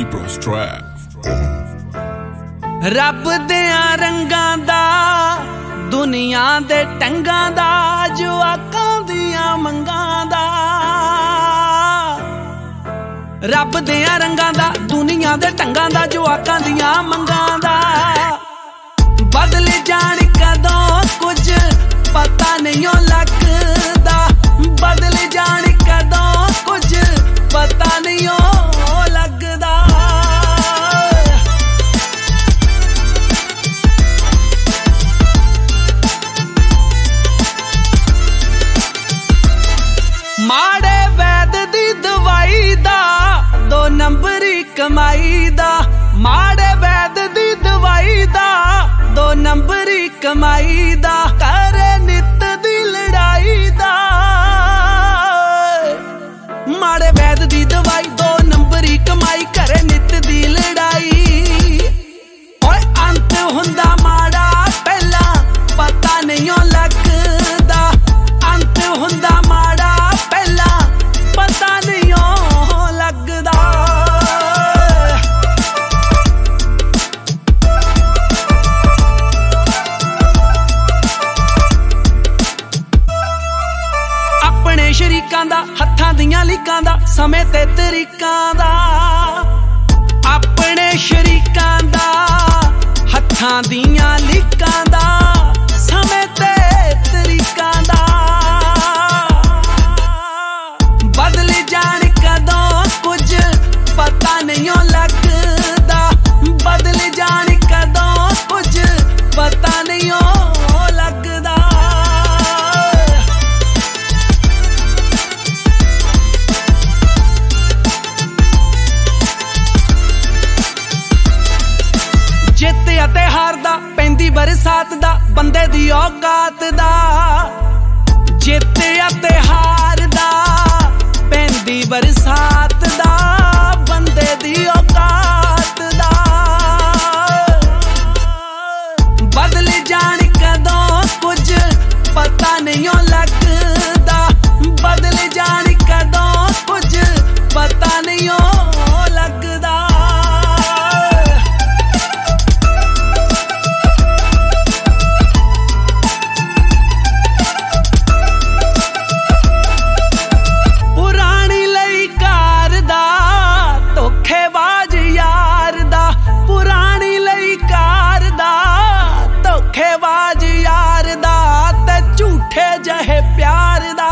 Libro's trap. रब दियां रंगां दा दुनिया दे टंगां दा जवाकां दियां मंगां दा रब दियां रंगां दा दुनिया दे टंगां दा जवाकां दियां मंगां दा बदल जाण कदों कुछ पता नहीं लगदा बदल जाण कदों कुछ पता नहीं लगदा माड़े वैद दी दवाई दा दो नंबरी कमाई दा माड़े वैद दी दवाई दा दो नंबरी कमाई दा करे नित दी लड़ाई दा माड़े वैद दी दवाई दो नंबरी कमाई करे नित दी लड़ाई ओए अंत हुंदा माड़ा पहला पता नहीं लगदा अंत हुंदा माड़ा पहला पता नहीं लगदा अपने शरीकां दा हत्थां दियां लीकां दा समय ते तरीकां दा अपने शरीकां दा हत्थां दियां लीकां दा समय ते तरीकां दा बदल जाण कदों कुछ पता नहीं लगदा बदल जाण कदों कुछ पता नहीं लगदा जित अते हार दा पैंदी बरसात दा बंदे दी औकात दा जित अते हार दा पैंदी बरसात दा बंदे दी औकात दा बदल जाण कदों कुछ पता नहीं लगदा बदल जाण कदों कुछ पता नहीं लगदा जहे प्यार दा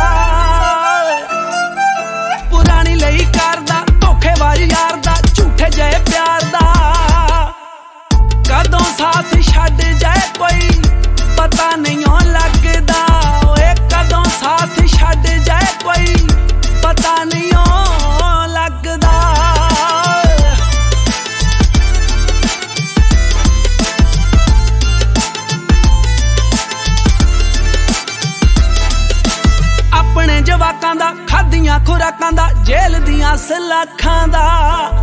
पुरानी लई करदा धोखेबाज यार दा झूठे जहे प्यार दा कदों साथ छड्ड जाए कोई पता नहीं लगदा ओए कदों साथ छड्ड जाए कोई पता नहीं लगदा अपने जवाकां दा खादियां खुराकां दा जेल दियां सलाखां दा